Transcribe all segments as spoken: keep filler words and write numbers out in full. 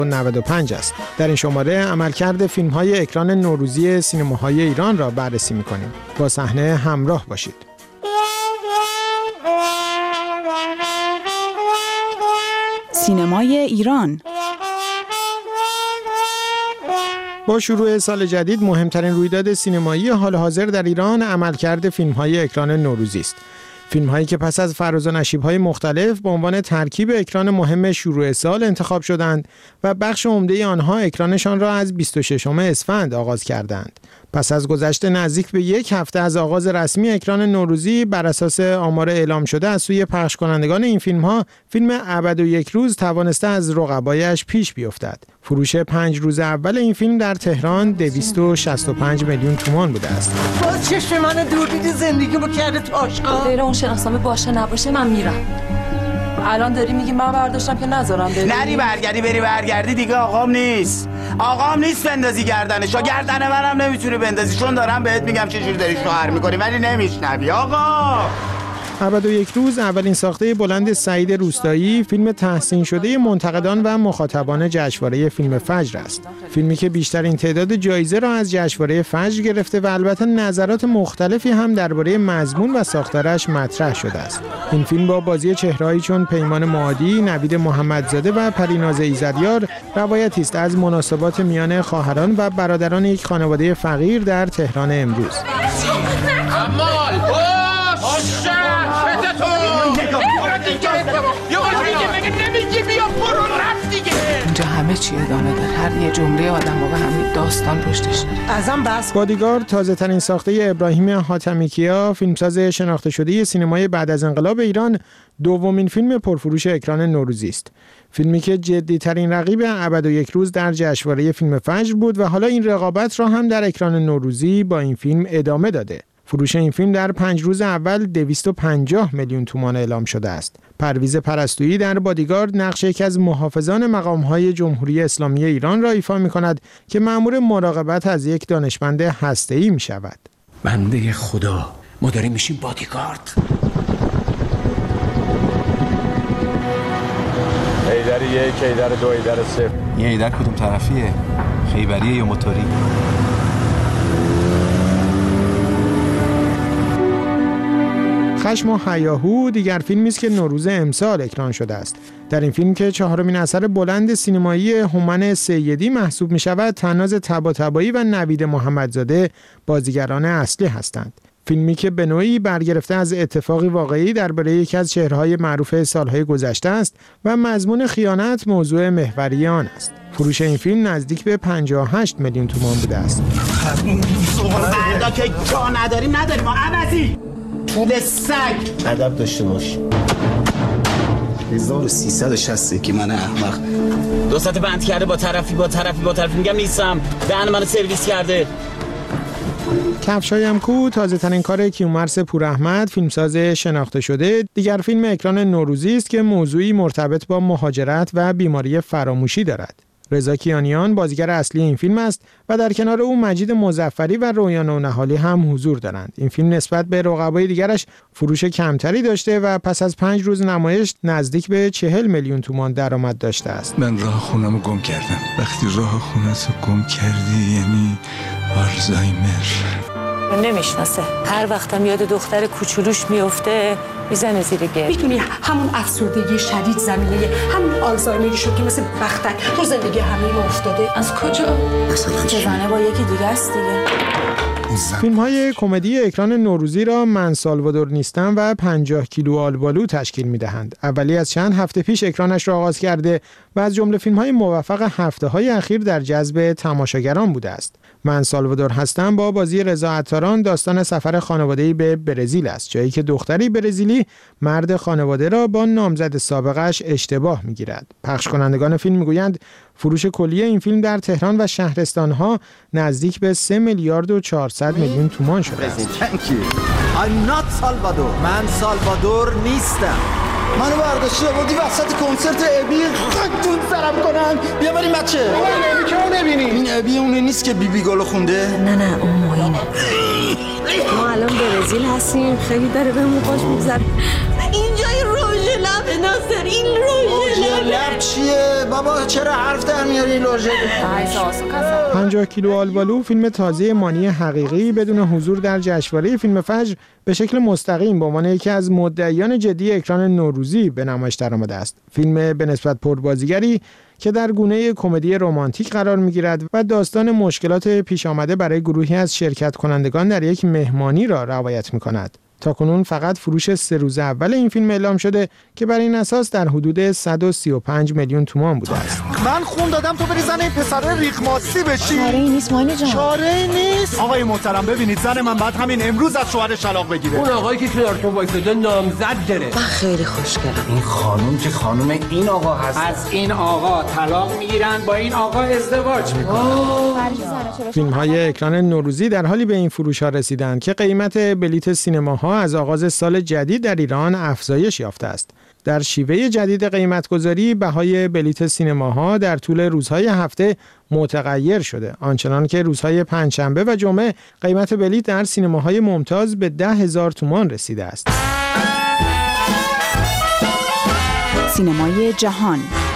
نود و پنج است. در این شماره عملکرد فیلم‌های اکران نوروزی سینماهای ایران را بررسی می‌کنیم. با صحنه همراه باشید. سینمای ایران. با شروع سال جدید مهمترین رویداد سینمایی حال حاضر در ایران عملکرد فیلم‌های اکران نوروزی است. فیلم‌هایی که پس از فراز و نشیب‌های مختلف به عنوان ترکیب اکران مهم شروع سال انتخاب شدند و بخش عمده آنها اکرانشان را از بیست و ششم اسفند آغاز کردند. پس از گذشت نزدیک به یک هفته از آغاز رسمی اکران نوروزی، بر اساس آمار اعلام شده از سوی پخش کنندگان این فیلم‌ها، فیلم ابد و یک روز توانسته از رقبایش پیش بیفتد. فروش پنج روز اول این فیلم در تهران دویست و شصت و پنج میلیون تومان بوده است. باز چشم من دور دیدی زندگیمو کرده تاشقا. غیر اون شناسنامه باشه نباشه من میرم. الان داری میگی من برداشتم که نذارم بری. نری برگردی بری برگردی دیگه آقام نیست. آقام نیست بندازی گردنشو. گردن منم نمیتونی بندازی چون دارم بهت میگم چه جوری داری شوهر میکنی ولی نمیشنوی آقا. ابد و یک روز اولین ساخته بلند سعید روستایی، فیلم تحسین شده منتقدان و مخاطبان جشنواره فیلم فجر است. فیلمی که بیشترین تعداد جایزه را از جشنواره فجر گرفته و البته نظرات مختلفی هم درباره مضمون و ساختارش مطرح شده است. این فیلم با بازی چهرهایی چون پیمان معادی، نوید محمدزاده و پریناز ایزدیار روایتی است از مناسبات میان خواهران و برادران یک خانواده فقیر در تهران امروز. اینجا همه چی ادامه داره. هر یه جمله آدم و به همین داستان پشتش داره. ازم بس. بادیگارد تازه ترین ساخته ابراهیم حاتمیکیا، فیلمساز شناخته شده سینمای بعد از انقلاب ایران، دومین فیلم پرفروش اکران نوروزی است. فیلمی که جدی ترین رقیب ابد و یک روز در جشنواره فیلم فجر بود و حالا این رقابت را هم در اکران نوروزی با این فیلم ادامه داده. فروش این فیلم در پنج روز اول دویست و پنجاه میلیون تومان اعلام شده است. پرویز پرستویی در بادیگارد نقش یکی از محافظان مقام‌های جمهوری اسلامی ایران را ایفا می‌کند که مأمور مراقبت از یک دانشمند هسته‌ای می‌شود. بنده خدا، ما داریم میشیم بادیگارد. ایدر یک، ایدر دو، ایدر سه. این ایدر کدوم طرفیه؟ خیبریه یا موتوری؟ خشم و هیاهو دیگر فیلمی است که نوروز امسال اکران شده است. در این فیلم که چهارمین اثر بلند سینمایی هومن سیدی محسوب می شود، طناز طباطبایی و نوید محمدزاده بازیگران اصلی هستند. فیلمی که به نوعی برگرفته از اتفاقی واقعی درباره یکی از چهره‌های معروف سالهای گذشته است و مضمون خیانت موضوع محوری آن است. فروش این فیلم نزدیک به پنجاه و هشت میلیون تومان بوده است. بعدا که جا نداریم نداریم ما عوضی پول سگ ادب داشته باش. هزار و سیصد و شصت که من احمق دو ساعت بند کرده با طرفی با طرفی با طرفی میگم نیستم دهن منو سرویس کرده. کفشایم کو تازه ترین کار کیومرث پوراحمد، فیلمساز شناخته شده، دیگر فیلم اکران نوروزی است که موضوعی مرتبط با مهاجرت و بیماری فراموشی دارد. رضا کیانیان بازیگر اصلی این فیلم است و در کنار او مجید مظفری و رویا نونهالی هم حضور دارند. این فیلم نسبت به رقبای دیگرش فروش کمتری داشته و پس از پنج روز نمایش نزدیک به چهل میلیون تومان درآمد داشته است. من راه خونمو گم کردم. وقتی راه خونتو گم کردی یعنی آلزایمر. نمیشناسه. هر وقتم یاد دختر کوچولوش میفته میزنه زیر گل. میتونی همون افسردگی شدید زمینه همون آلزایمری شد که مثل بختک تو زندگی همه ما افتاده. از کجا؟ مثلا زنه با یکی دیگه است دیگه. فیلم‌های کمدی اکران نوروزی را من سالوادور نیستم و پنجاه کیلو آلبالو تشکیل می‌دهند. اولی از چند هفته پیش اکرانش را آغاز کرده و از جمله فیلم‌های موفق هفته‌های اخیر در جذب تماشاگران بوده است. من سالوادور هستم با بازی رضا عطاران داستان سفر خانواده‌ای به برزیل است، جایی که دختری برزیلی مرد خانواده را با نامزد سابقش اشتباه می‌گیرد. پخش کنندگان فیلم می‌گویند فروش کلی این فیلم در تهران و شهرستان‌ها نزدیک به سه میلیارد و چهارصد میلیون تومان شده است. I'm not Salvador. من سالوادور نیستم. منو برداشتی آوردی وسط کنسرت ابی خاکتون سرم کنن. بیا بریم بچه. ابی که اون نبینی. این ابی اونه نیست که بیبی گالو خونده؟ نه نه اون معینه. ما الان برزیل هستیم، خیلی داره بهمون خوش میگذره. اینجای روژ لب ناصر، این روژ لب چیه بابا چرا حرف در میاری لوژه؟ پنجاه کیلو آلبالو فیلم تازه مانی حقیقی بدون حضور در جشنواره فیلم فجر به شکل مستقیم به عنوان یکی از مدعیان جدی اکران نوروزی به نمایش درآمده است. فیلم به نسبت پربازیگری که در گونه کمدی رمانتیک قرار می‌گیرد و داستان مشکلات پیش آمده برای گروهی از شرکت کنندگان در یک مهمانی را روایت می‌کند. تاکنون فقط فروش سه روز اول این فیلم اعلام شده که بر این اساس در حدود صد و سی و پنج میلیون تومان بوده است. من خون دادم تو بری زن این پسر ریخماسی بشی. چاره‌ای نیست مانی جان. چاره‌ای نیست. آقای محترم ببینید زن من بعد همین امروز از شوهرش طلاق بگیره. اون آقایی که کنارتون وایساده نامزد داره. من خیلی خوشگلم. این خانم که خانم این آقا هست. از این آقا طلاق میگیرن با این آقا ازدواج میکنن. فیلم‌های اکران نوروزی در حالی به این فروش‌ها رسیدند که قیمت بلیت سینماها از آغاز سال جدید در ایران افزایش یافته است. در شیوه جدید قیمت‌گذاری بهای بلیت سینماها در طول روزهای هفته متغیر شده، آنچنان که روزهای پنجشنبه و جمعه قیمت بلیت در سینماهای ممتاز به ده هزار تومان رسیده است. سینمای جهان.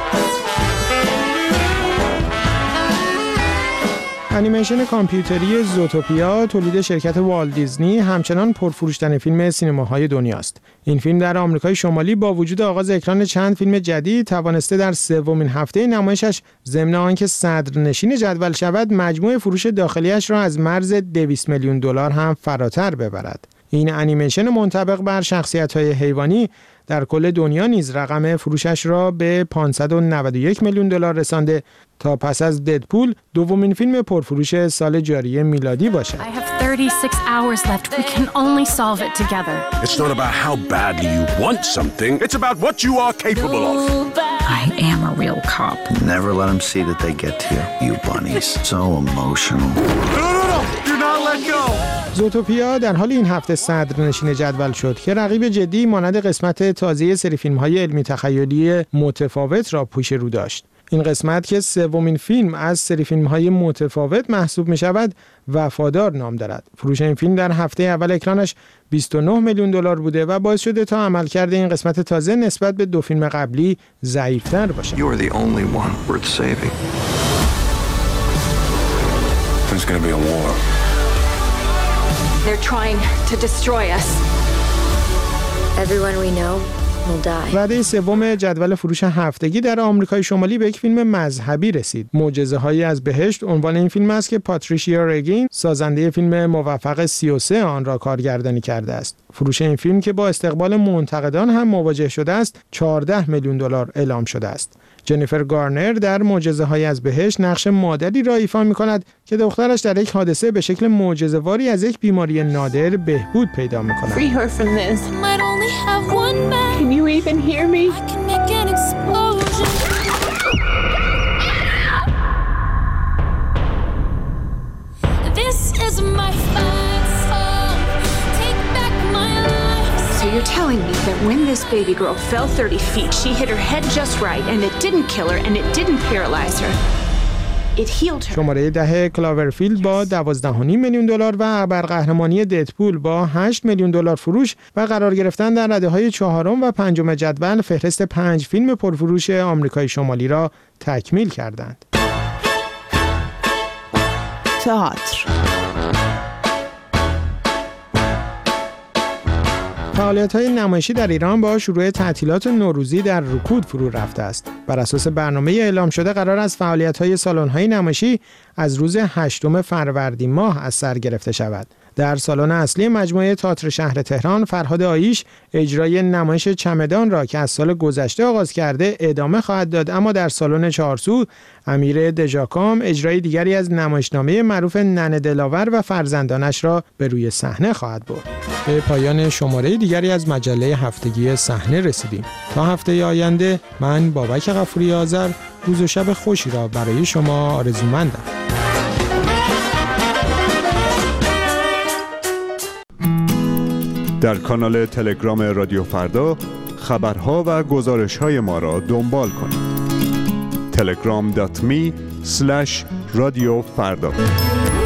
انیمیشن کامپیوتری زوتوپیا تولید شرکت والت دیزنی همچنان پرفروش‌ترین فیلم سینماهای دنیاست. این فیلم در آمریکای شمالی با وجود آغاز اکران چند فیلم جدید توانسته در سومین هفته نمایشش ضمن آنکه صدرنشین جدول شود مجموع فروش داخلیش را از مرز دویست میلیون دلار هم فراتر ببرد. این انیمیشن منطبق بر شخصیت‌های حیوانی در کل دنیا نیز رقم فروشش را به پانصد و نود و یک میلیون دلار رسانده تا پس از ددپول دومین فیلم پرفروش سال جاری میلادی باشد. I have thirty-six hours left. We can only solve it together. It's not about how badly you want something. It's about what you are capable of. I am a real cop. Never let them see that they get to you. You bunnies. So emotional. No, no, no. Do not let go. زوتوپیا در حال این هفته صدرنشین جدول شد که رقیب جدی مانند قسمت تازه سری فیلم‌های علمی تخیلی متفاوت را پیش رو داشت. این قسمت که سومین فیلم از سری فیلم‌های متفاوت محسوب می‌شود، وفادار نام دارد. فروش این فیلم در هفته اول اکرانش بیست و نه میلیون دلار بوده و باعث شده تا عملکرد این قسمت تازه نسبت به دو فیلم قبلی ضعیف‌تر باشد. You are the only one worth saving. There's going to be a war. They're trying to destroy us. Everyone we know will die. وعده سوم جدول فروش هفتگی در آمریکای شمالی به یک فیلم مذهبی رسید. معجزه‌هایی از بهشت عنوان این فیلم است که پاتریشیا رگین سازنده فیلم موفق سی و سه آن را کارگردانی کرده است. فروش این فیلم که با استقبال منتقدان هم مواجه شده است، چهارده میلیون دلار اعلام شده است. جنیفر گارنر در معجزه‌های از بهشت نقش مادری را ایفا می‌کند که دخترش در یک حادثه به شکل معجزه‌واری از یک بیماری نادر بهبود پیدا می‌کند. Free her from this. I might only have one man. Can you even hear me? I can make an explosion. This is my fight song. Take back my life. So you're telling me that when this baby girl fell thirty feet, she hit her head just right and it didn't kill her and it didn't paralyze her. It healed her. شماره ده کلاورفیلد با دوازده و نیم میلیون دلار و ابرقهرمانی ددپول با هشت میلیون دلار فروش و قرار گرفتن در رده‌های چهارم و پنجم جدول فهرست پنج فیلم پرفروش آمریکای شمالی را تکمیل کردند. تئاتر. فعالیت‌های نمایشی در ایران با شروع تعطیلات نوروزی در رکود فرو رفته است. بر اساس برنامه اعلام شده قرار است فعالیت‌های سالن‌های نمایشی از روز هشتم فروردین ماه از سر گرفته شود. در سالن اصلی مجموعه تئاتر شهر تهران فرهاد آیش اجرای نمایش چمدان را که از سال گذشته آغاز کرده ادامه خواهد داد، اما در سالن چهارسو امیر دژاکام اجرای دیگری از نمایشنامه معروف ننه دلاور و فرزندانش را به روی صحنه خواهد برد. به پایان شماره دیگری از مجله هفتگی صحنه رسیدیم. تا هفته آینده من بابک غفوری آذر روز و شب خوشی را برای شما آرزومندم. در کانال تلگرام رادیو فردا خبرها و گزارش‌های ما را دنبال کنید. تلگرام دات می اسلش رادیو فردا.